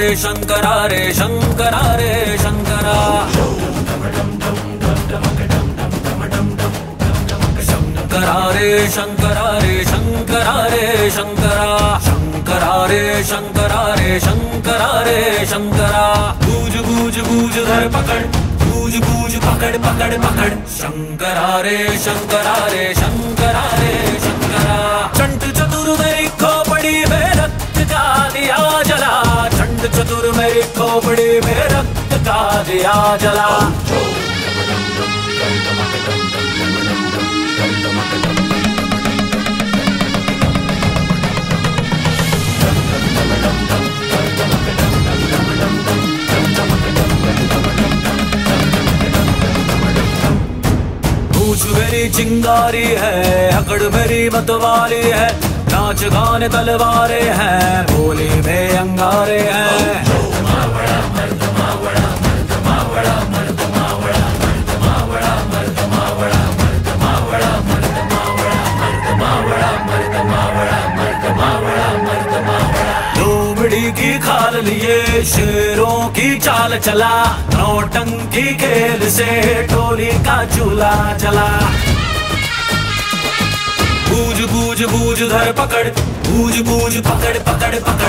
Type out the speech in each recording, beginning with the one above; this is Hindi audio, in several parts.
शंकरा रे शंकरा रे शंकरा शंकरा रे शंकरा रे शंकरा रे शंकरा शंकरा रे शंकरा रे शंकरा रे शंकरा बूझ बूझ बूझ धर पकड़ बूझ बूझ पकड़ पकड़ पकड़ शंकरा रे शंकरा रे शंकरा रे शंकरा चंड चतुर मेरी खोपड़ी में रक्त का दिया जला चंड चतुर मेरी खोपड़ी में रक्त का दिया जला पूछ मेरी चिंगारी है अकड़ मेरी मतवारी है नाच गाने तलवारे हैं बोली में अंगारे हैं लोमड़ी की खाल लिए शेरों की चाल चला नौटंकी खेल से टोली का चूल्हा जला बूझ बूझ बूझ धर पकड़ बूझ बूझ पकड़ पकड़ पकड़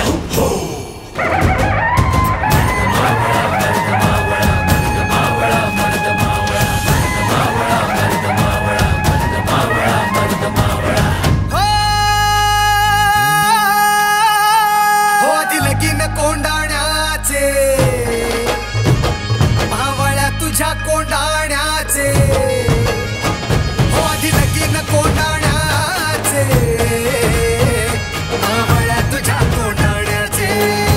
तुझ्या कोंडाण्याचे हो आधी लगीन कोंडाण्याचे आवळ्या तुझ्या कोंडाण्याचे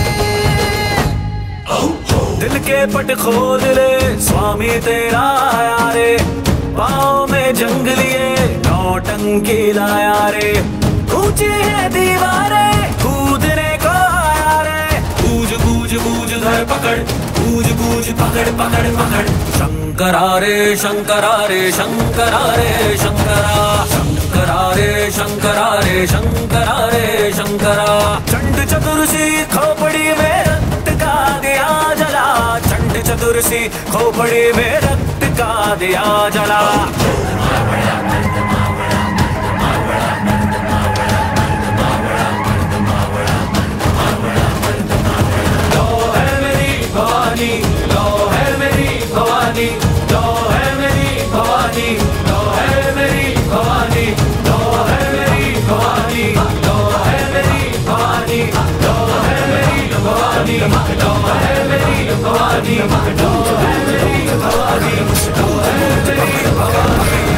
दिल के पट खोल ले स्वामी तेरा आया रे पाँव में जंग लिए नौटंकी लाया रे ऊंची है दीवारें कूदने को आया रे बूझ बूझ बूझ धर पकड़ बूझ बूझ पकड़ पकड़ पकड़ शंकरा रे शंकरा रे शंकरा रे शंकरा शंकरा रे शंकरा रे शंकरा रे शंकरा चंड चतुर सी खोपड़ी में रक्त का दिया जला चंड चतुर सी खोपड़ी में रक्त का दिया जला लो है मेरी भवानी लो है मेरी भवानी लो है मेरी भवानी लो है मेरी भवानी लो है मेरी भवानी लो है मेरी भवानी लो है मेरी भवानी लो है मेरी भवानी लो है मेरी भवानी